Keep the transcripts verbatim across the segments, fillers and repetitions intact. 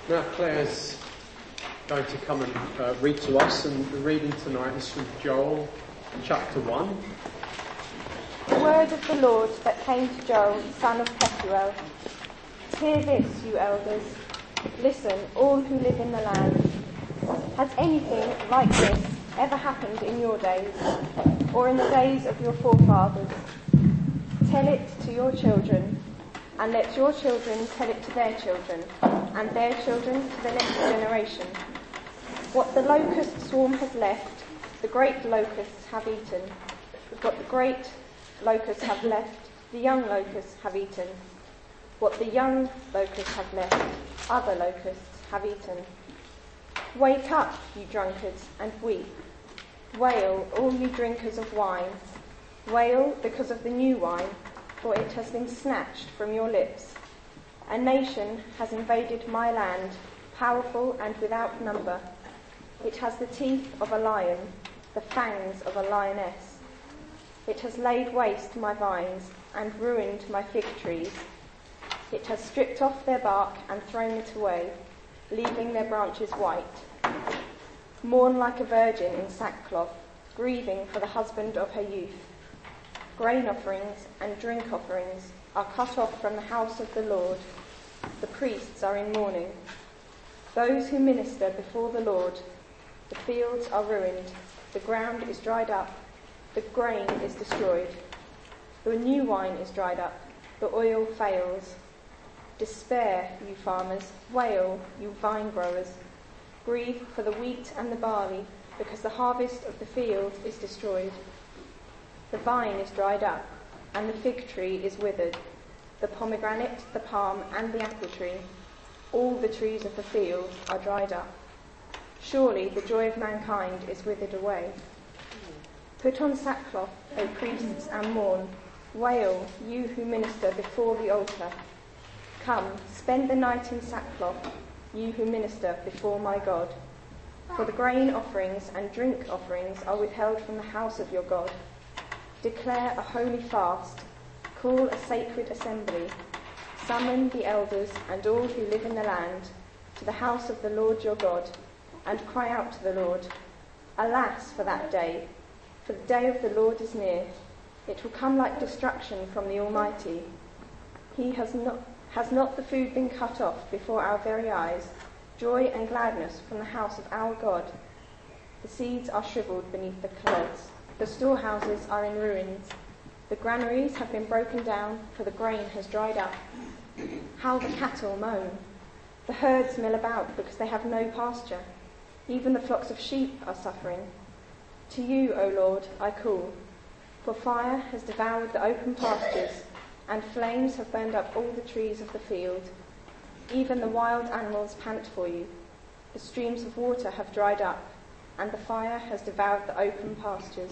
Now Claire's going to come and uh, read to us, and the reading tonight is from Joel chapter one. The word of the Lord that came to Joel, son of Pethuel. Hear this, you elders. Listen, all who live in the land. Has anything like this ever happened in your days, or in the days of your forefathers? Tell it to your children, and let your children tell it to their children, and their children to the next generation. What the locust swarm has left, the great locusts have eaten. What the great locusts have left, the young locusts have eaten. What the young locusts have left, other locusts have eaten. Wake up, you drunkards, and weep. Wail, all you drinkers of wine. Wail because of the new wine, for it has been snatched from your lips. A nation has invaded my land, powerful and without number. It has the teeth of a lion, the fangs of a lioness. It has laid waste my vines and ruined my fig trees. It has stripped off their bark and thrown it away, leaving their branches white. Mourn like a virgin in sackcloth, grieving for the husband of her youth. Grain offerings and drink offerings are cut off from the house of the Lord. The priests are in mourning. Those who minister before the Lord, the fields are ruined, the ground is dried up, the grain is destroyed. The new wine is dried up, the oil fails. Despair, you farmers, wail, you vine growers. Grieve for the wheat and the barley, because the harvest of the field is destroyed. The vine is dried up, and the fig tree is withered, the pomegranate, the palm, and the apple tree. All the trees of the field are dried up. Surely the joy of mankind is withered away. Put on sackcloth, O priests, and mourn. Wail, you who minister before the altar. Come, spend the night in sackcloth, you who minister before my God. For the grain offerings and drink offerings are withheld from the house of your God. Declare a holy fast, call a sacred assembly, summon the elders and all who live in the land to the house of the Lord your God, and cry out to the Lord. Alas for that day, for the day of the Lord is near. It will come like destruction from the Almighty. He has not, has not the food been cut off before our very eyes, joy and gladness from the house of our God? The seeds are shriveled beneath the clods. The storehouses are in ruins. The granaries have been broken down, for the grain has dried up. How the cattle moan. The herds mill about because they have no pasture. Even the flocks of sheep are suffering. To you, O Lord, I call, for fire has devoured the open pastures, and flames have burned up all the trees of the field. Even the wild animals pant for you. The streams of water have dried up, and the fire has devoured the open pastures.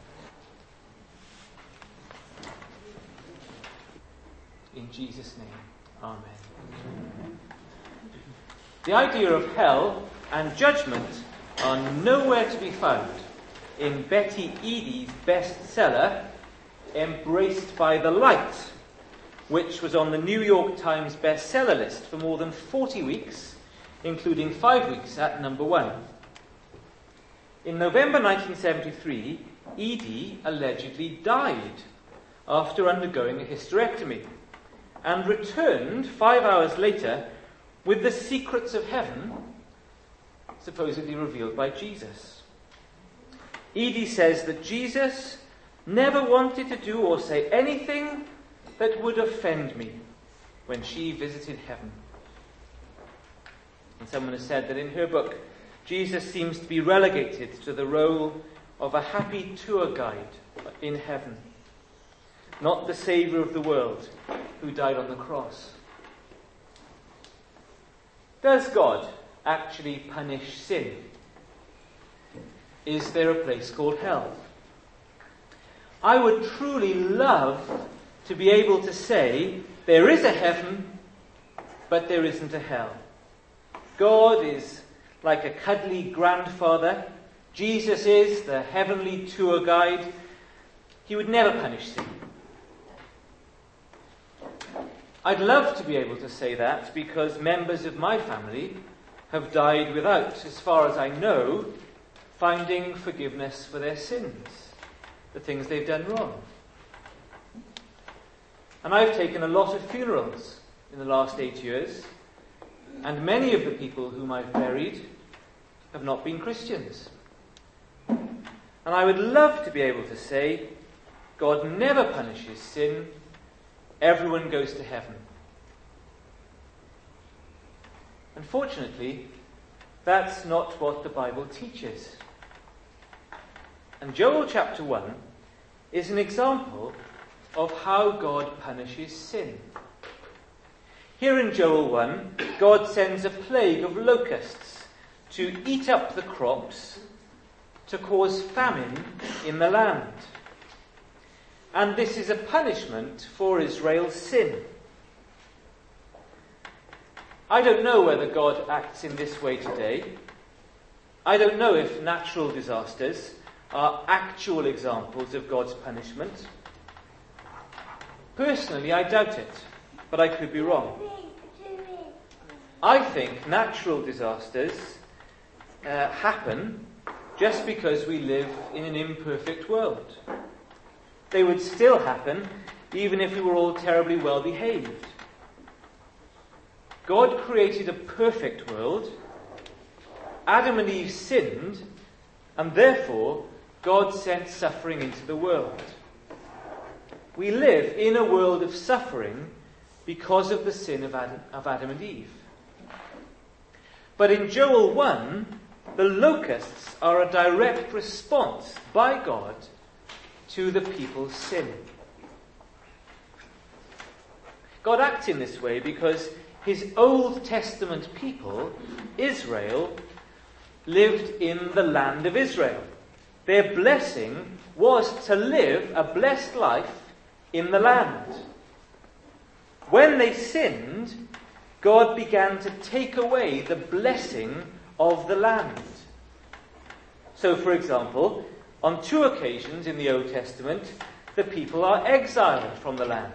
In Jesus' name, amen. The idea of hell and judgment are nowhere to be found in Betty Eadie's bestseller, Embraced by the Light, which was on the New York Times bestseller list for more than forty weeks, including five weeks at number one. In November nineteen seventy-three, Eadie allegedly died after undergoing a hysterectomy, and returned five hours later with the secrets of heaven supposedly revealed by Jesus. Eadie says that Jesus never wanted to do or say anything that would offend me when she visited heaven. And someone has said that in her book, Jesus seems to be relegated to the role of a happy tour guide in heaven, not the Saviour of the world who died on the cross. Does God actually punish sin? Is there a place called hell? I would truly love to be able to say there is a heaven, but there isn't a hell. God is like a cuddly grandfather. Jesus is the heavenly tour guide. He would never punish sin. I'd love to be able to say that because members of my family have died without, as far as I know, finding forgiveness for their sins, the things they've done wrong. And I've taken a lot of funerals in the last eight years, and many of the people whom I've buried have not been Christians. And I would love to be able to say, God never punishes sin, everyone goes to heaven. Unfortunately, that's not what the Bible teaches. And Joel chapter one is an example of how God punishes sin. Here in Joel one, God sends a plague of locusts to eat up the crops, to cause famine in the land. And this is a punishment for Israel's sin. I don't know whether God acts in this way today. I don't know if natural disasters are actual examples of God's punishment. Personally, I doubt it, but I could be wrong. I think natural disasters uh, happen just because we live in an imperfect world. They would still happen even if we were all terribly well behaved. God created a perfect world. Adam and Eve sinned, and therefore God sent suffering into the world. We live in a world of suffering because of the sin of Adam, of Adam and Eve. But in Joel one, the locusts are a direct response by God to the people's sin. God acts in this way because his Old Testament people, Israel, lived in the land of Israel. Their blessing was to live a blessed life in the land. When they sinned, God began to take away the blessing of the land. So, for example, on two occasions in the Old Testament, the people are exiled from the land.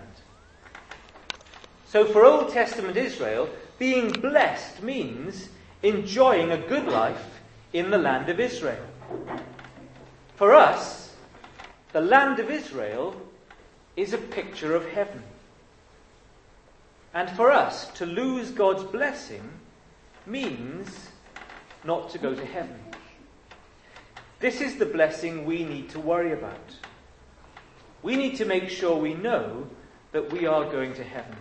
So for Old Testament Israel, being blessed means enjoying a good life in the land of Israel. For us, the land of Israel is a picture of heaven. And for us, to lose God's blessing means not to go to heaven. This is the blessing we need to worry about. We need to make sure we know that we are going to heaven.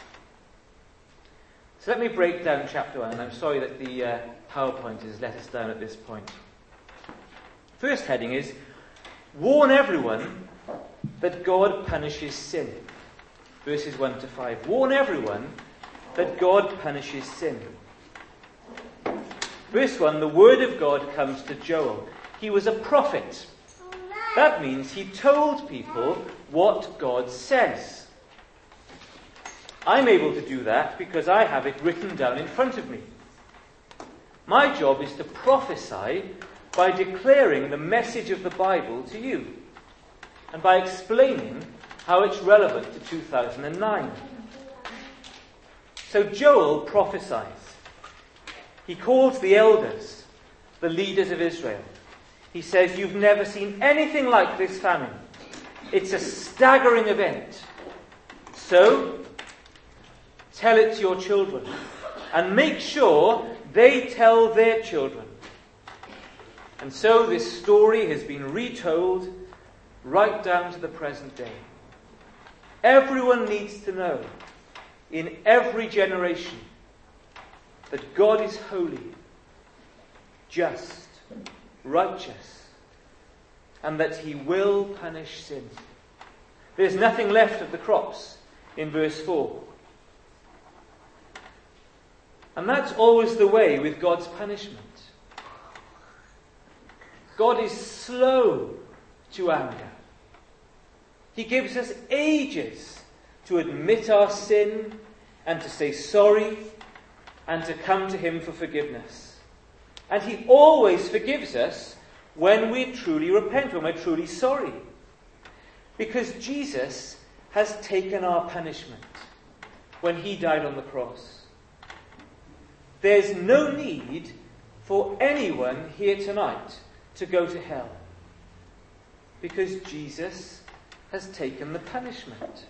So let me break down chapter one, and I'm sorry that the uh, PowerPoint has let us down at this point. First heading is, warn everyone that God punishes sin. Verses one to five. Warn everyone that God punishes sin. Verse one, the word of God comes to Joel. He was a prophet. That means he told people what God says. I'm able to do that because I have it written down in front of me. My job is to prophesy by declaring the message of the Bible to you and by explaining how it's relevant to two thousand nine. So Joel prophesies. He calls the elders, the leaders of Israel. He says, you've never seen anything like this famine. It's a staggering event. So, tell it to your children and make sure they tell their children. And so this story has been retold right down to the present day. Everyone needs to know, in every generation, that God is holy, just, righteous, and that he will punish sin. There's nothing left of the crops in verse four. And that's always the way with God's punishment. God is slow to anger. He gives us ages to admit our sin and to say sorry and to come to him for forgiveness. And he always forgives us when we truly repent, when we're truly sorry. Because Jesus has taken our punishment. when he died on the cross. There's no need for anyone here tonight to go to hell, because Jesus has taken the punishment.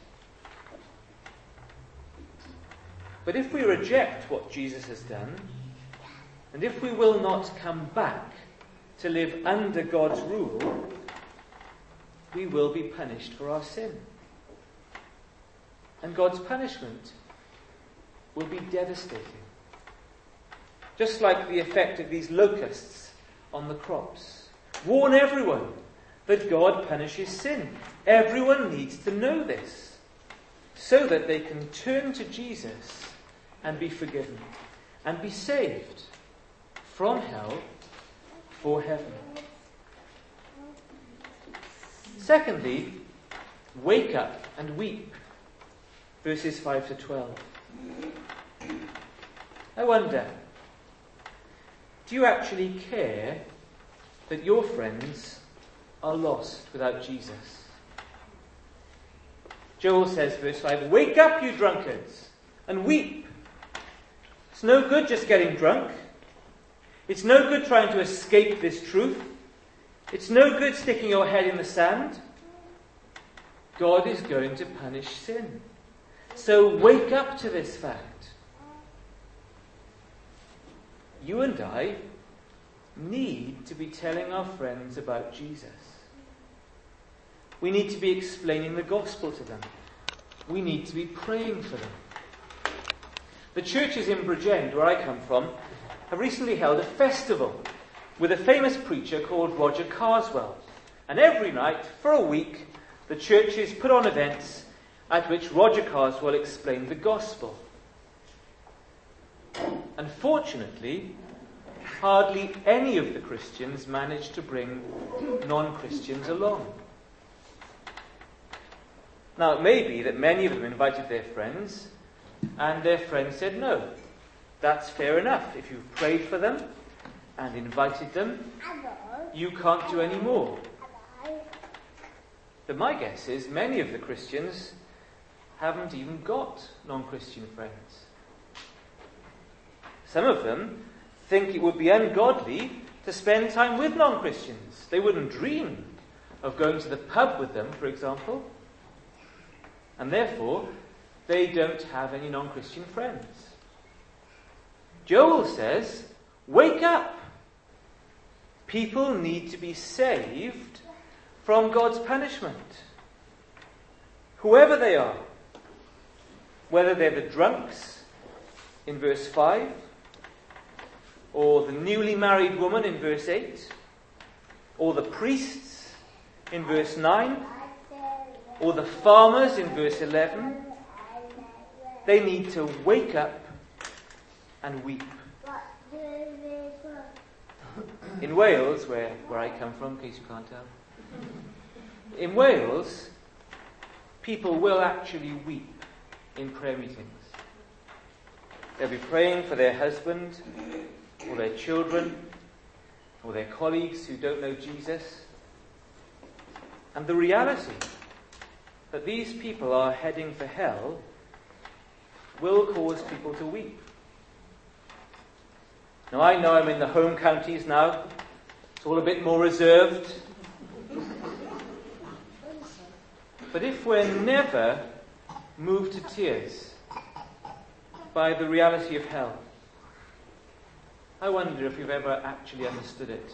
But if we reject what Jesus has done, and if we will not come back to live under God's rule, we will be punished for our sin. And God's punishment will be devastating. Just like the effect of these locusts on the crops. Warn everyone that God punishes sin. Everyone needs to know this, so that they can turn to Jesus and be forgiven, and be saved from hell for heaven. Secondly, wake up and weep. Verses five to twelve. I wonder, do you actually care that your friends are lost without Jesus? Joel says, verse five, wake up, you drunkards, and weep. It's no good just getting drunk. It's no good trying to escape this truth. It's no good sticking your head in the sand. God is going to punish sin. So wake up to this fact. You and I need to be telling our friends about Jesus. We need to be explaining the gospel to them. We need to be praying for them. The churches in Bridgend, where I come from, have recently held a festival with a famous preacher called Roger Carswell. And every night, for a week, the churches put on events at which Roger Carswell explained the gospel. Unfortunately, hardly any of the Christians managed to bring non-Christians along. Now, it may be that many of them invited their friends, and their friends said no. That's fair enough. If you've prayed for them and invited them, you can't do any more. But my guess is many of the Christians haven't even got non-Christian friends. Some of them think it would be ungodly to spend time with non-Christians. They wouldn't dream of going to the pub with them, for example. And therefore, they don't have any non-Christian friends. Joel says, wake up. People need to be saved from God's punishment. Whoever they are, whether they're the drunks in verse five, or the newly married woman in verse eight, or the priests in verse nine, or the farmers in verse eleven, they need to wake up and weep. In Wales, where, where I come from, in case you can't tell, in Wales, people will actually weep in prayer meetings. They'll be praying for their husband, or their children, or their colleagues who don't know Jesus. And the reality that these people are heading for hell will cause people to weep. Now, I know I'm in the home counties now. It's all a bit more reserved. But if we're never moved to tears by the reality of hell, I wonder if we've ever actually understood it.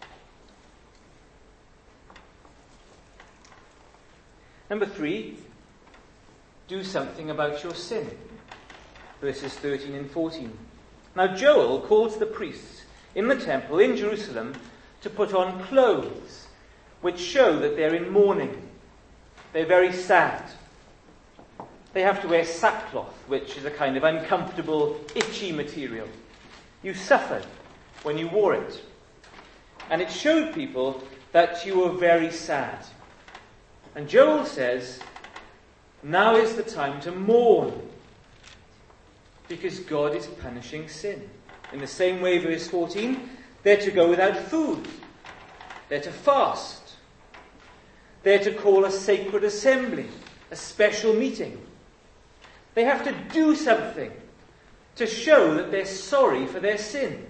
Number three, do something about your sin. Verses thirteen and fourteen. Now Joel calls the priests in the temple in Jerusalem to put on clothes which show that they're in mourning. They're very sad. They have to wear sackcloth, which is a kind of uncomfortable, itchy material. You suffered when you wore it. And it showed people that you were very sad. And Joel says, now is the time to mourn, because God is punishing sin. In the same way, verse fourteen, they're to go without food. They're to fast. They're to call a sacred assembly, a special meeting. They have to do something to show that they're sorry for their sin.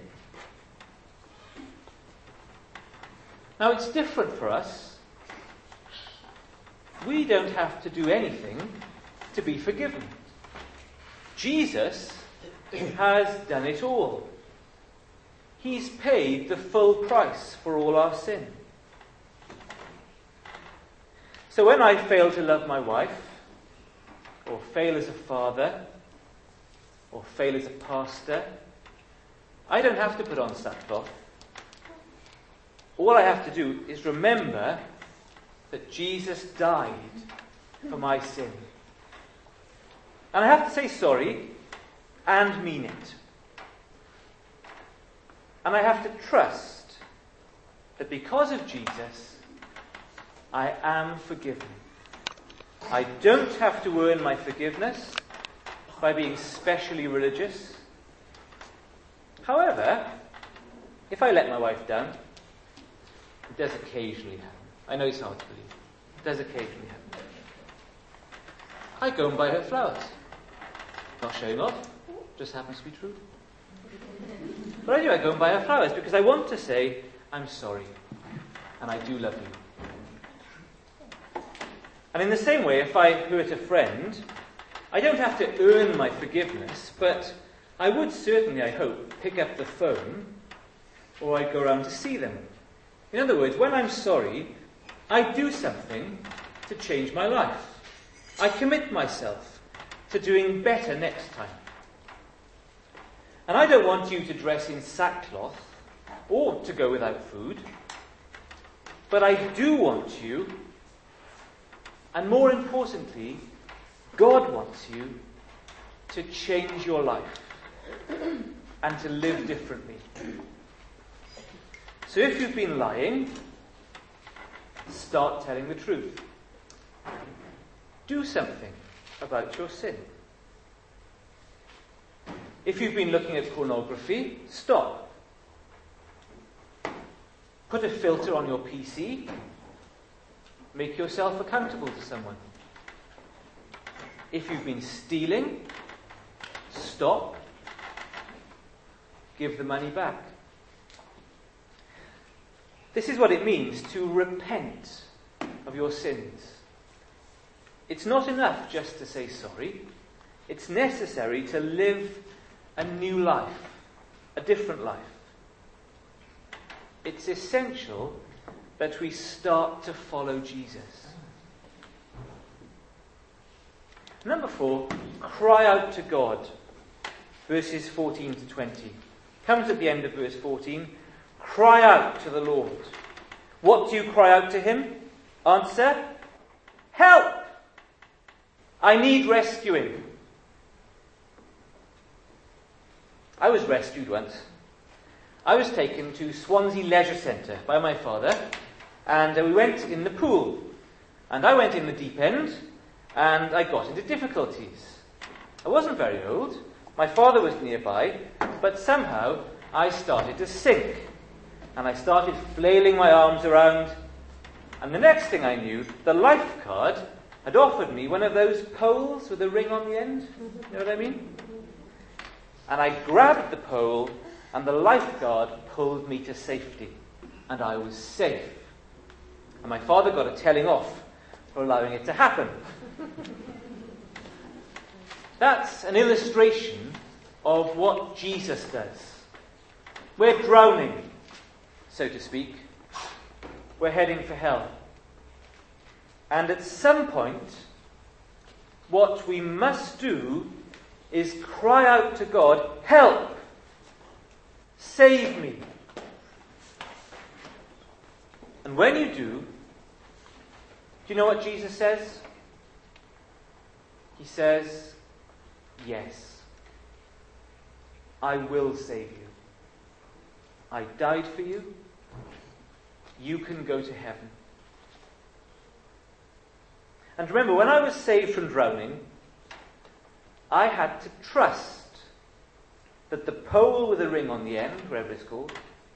Now, it's different for us. We don't have to do anything to be forgiven. Jesus has done it all. He's paid the full price for all our sin. So when I fail to love my wife, or fail as a father, or fail as a pastor, I don't have to put on sackcloth. All I have to do is remember that Jesus died for my sin. And I have to say sorry and mean it. And I have to trust that because of Jesus, I am forgiven. I don't have to earn my forgiveness by being specially religious. However, if I let my wife down, it does occasionally happen. I know it's hard to believe. It does occasionally happen. I go and buy her flowers. Not showing off, just happens to be true. But I do, I go and buy her flowers because I want to say, I'm sorry, and I do love you. And in the same way, if I hurt a friend, I don't have to earn my forgiveness, but I would certainly, I hope, pick up the phone, or I'd go around to see them. In other words, when I'm sorry, I do something to change my life. I commit myself to doing better next time. And I don't want you to dress in sackcloth or to go without food, but I do want you, and more importantly, God wants you to change your life and to live differently. So if you've been lying, start telling the truth. Do something about your sin. If you've been looking at pornography, stop. Put a filter on your P C. Make yourself accountable to someone. If you've been stealing, stop. Give the money back. This is what it means to repent of your sins. It's not enough just to say sorry. It's necessary to live a new life, a different life. It's essential that we start to follow Jesus. Number four, cry out to God. Verses fourteen to twenty. Comes at the end of verse fourteen. Cry out to the Lord. What do you cry out to him? Answer, help! I need rescuing. I was rescued once. I was taken to Swansea Leisure Centre by my father, and uh, we went in the pool. And I went in the deep end, and I got into difficulties. I wasn't very old. My father was nearby, but somehow I started to sink. And I started flailing my arms around, and the next thing I knew, the lifeguard had offered me one of those poles with a ring on the end. You know what I mean? And I grabbed the pole, and the lifeguard pulled me to safety. And I was safe. And my father got a telling off for allowing it to happen. That's an illustration of what Jesus does. We're drowning, so to speak. We're heading for hell. And at some point, what we must do is cry out to God, help! Save me! And when you do, do you know what Jesus says? He says, yes, I will save you. I died for you. You can go to heaven. And remember, when I was saved from drowning, I had to trust that the pole with a ring on the end, whatever it's called,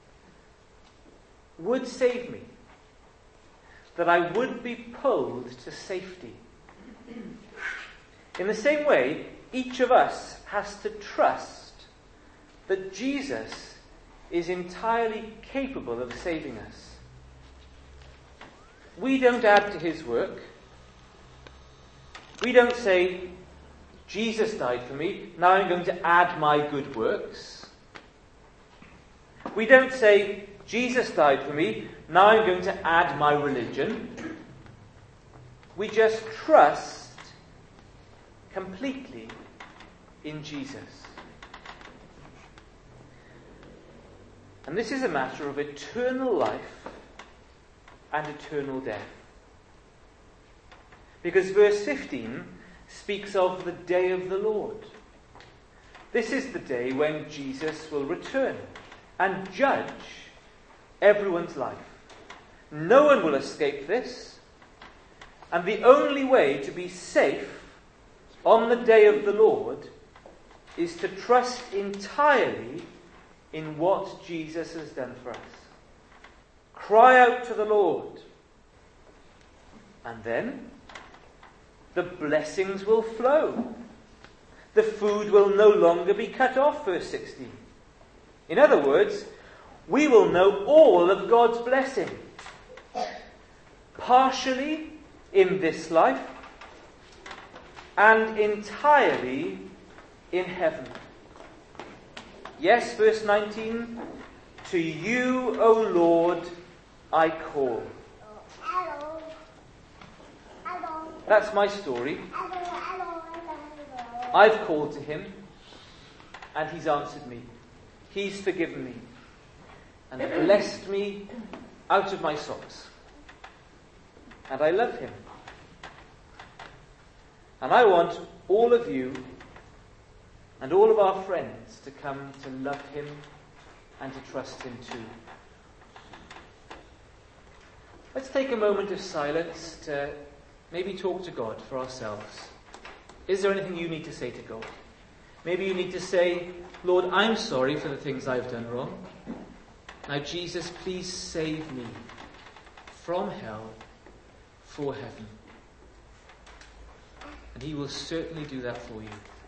would save me. That I would be pulled to safety. In the same way, each of us has to trust that Jesus is entirely capable of saving us. We don't add to his work. We don't say, Jesus died for me, now I'm going to add my good works. We don't say, Jesus died for me, now I'm going to add my religion. We just trust completely in Jesus. And this is a matter of eternal life and eternal death. Because verse fifteen speaks of the day of the Lord. This is the day when Jesus will return and judge everyone's life. No one will escape this. And the only way to be safe on the day of the Lord is to trust entirely in what Jesus has done for us. Cry out to the Lord. And then the blessings will flow. The food will no longer be cut off, verse sixteen. In other words, we will know all of God's blessing. Partially in this life and entirely in heaven. Yes, verse nineteen, to you, O Lord, I call. That's my story. I've called to him, and he's answered me. He's forgiven me, and blessed me out of my socks. And I love him. And I want all of you and all of our friends to come to love him and to trust him too. Let's take a moment of silence to maybe talk to God for ourselves. Is there anything you need to say to God? Maybe you need to say, Lord, I'm sorry for the things I've done wrong. Now, Jesus, please save me from hell for heaven. And he will certainly do that for you.